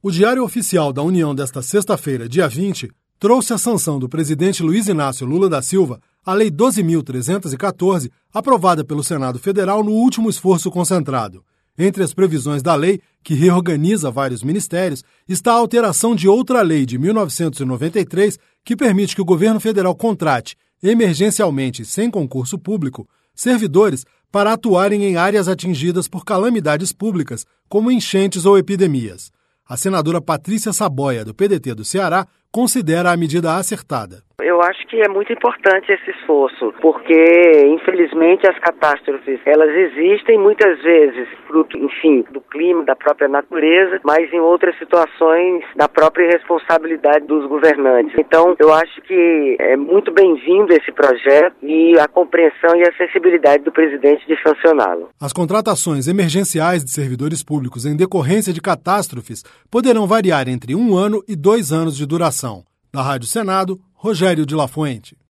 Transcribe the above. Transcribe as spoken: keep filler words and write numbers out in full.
O Diário Oficial da União desta sexta-feira, dia vinte, trouxe a sanção do presidente Luiz Inácio Lula da Silva à Lei doze mil trezentos e quatorze, aprovada pelo Senado Federal no último esforço concentrado. Entre as previsões da lei, que reorganiza vários ministérios, está a alteração de outra lei de mil novecentos e noventa e três, que permite que o governo federal contrate, emergencialmente e sem concurso público, servidores para atuarem em áreas atingidas por calamidades públicas, como enchentes ou epidemias. A senadora Patrícia Saboia, do P D T do Ceará, considera a medida acertada. Eu acho que é muito importante esse esforço, porque, infelizmente, as catástrofes, elas existem muitas vezes, fruto, enfim, do clima, da própria natureza, mas em outras situações, da própria responsabilidade dos governantes. Então, eu acho que é muito bem-vindo esse projeto e a compreensão e a sensibilidade do presidente de sancioná-lo. As contratações emergenciais de servidores públicos em decorrência de catástrofes poderão variar entre um ano e dois anos de duração. Da Rádio Senado, Rogério de La Fuente.